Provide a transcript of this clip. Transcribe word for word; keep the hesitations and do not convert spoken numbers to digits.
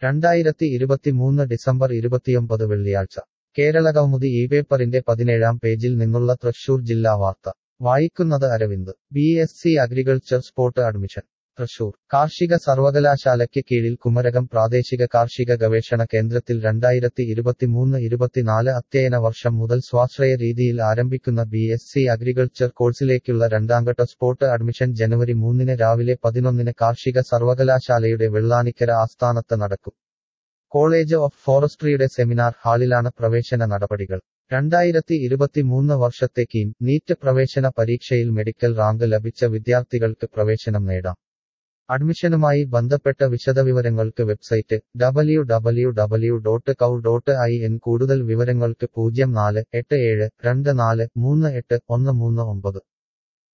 രണ്ടായിരത്തി ഇരുപത്തിമൂന്ന് ഡിസംബർ ഇരുപത്തിയൊമ്പത് വെള്ളിയാഴ്ച കേരളകൗമുദി ഈ പേപ്പറിന്റെ പതിനേഴാം പേജിൽ നിന്നുള്ള തൃശൂർ ജില്ലാ വാർത്ത വായിക്കുന്നത് Aravind. B S C agriculture spot admission Thrissur. കാർഷിക സർവകലാശാലയ്ക്ക് കീഴിൽ കുമരകം പ്രാദേശിക കാർഷിക ഗവേഷണ കേന്ദ്രത്തിൽ രണ്ടായിരത്തി ഇരുപത്തിമൂന്ന് ഇരുപത്തിനാല് അധ്യയന വർഷം മുതൽ സ്വാശ്രയ രീതിയിൽ ആരംഭിക്കുന്ന ബി എസ് സി അഗ്രികൾച്ചർ കോഴ്സിലേക്കുള്ള രണ്ടാംഘട്ട സ്പോട്ട് അഡ്മിഷൻ ജനുവരി മൂന്നിന് രാവിലെ പതിനൊന്നിന് കാർഷിക സർവകലാശാലയുടെ വെള്ളാനിക്കര ആസ്ഥാനത്ത് നടക്കും. കോളേജ് ഓഫ് ഫോറസ്ട്രിയുടെ സെമിനാർ ഹാളിലാണ് പ്രവേശന നടപടികൾ. രണ്ടായിരത്തി ഇരുപത്തിമൂന്ന് വർഷത്തെ കീം, നീറ്റ് പ്രവേശന പരീക്ഷയിൽ മെഡിക്കൽ റാങ്ക് ലഭിച്ച വിദ്യാർത്ഥികൾക്ക് പ്രവേശനം നേടാം. അഡ്മിഷനുമായി ബന്ധപ്പെട്ട വിശദവിവരങ്ങൾക്ക് website W W W dot KAU dot I N. കൂടുതൽ വിവരങ്ങൾക്ക് പൂജ്യം നാല് എട്ട് ഏഴ് രണ്ട് നാല് മൂന്ന് എട്ട് ഒന്ന് മൂന്ന് ഒമ്പത്.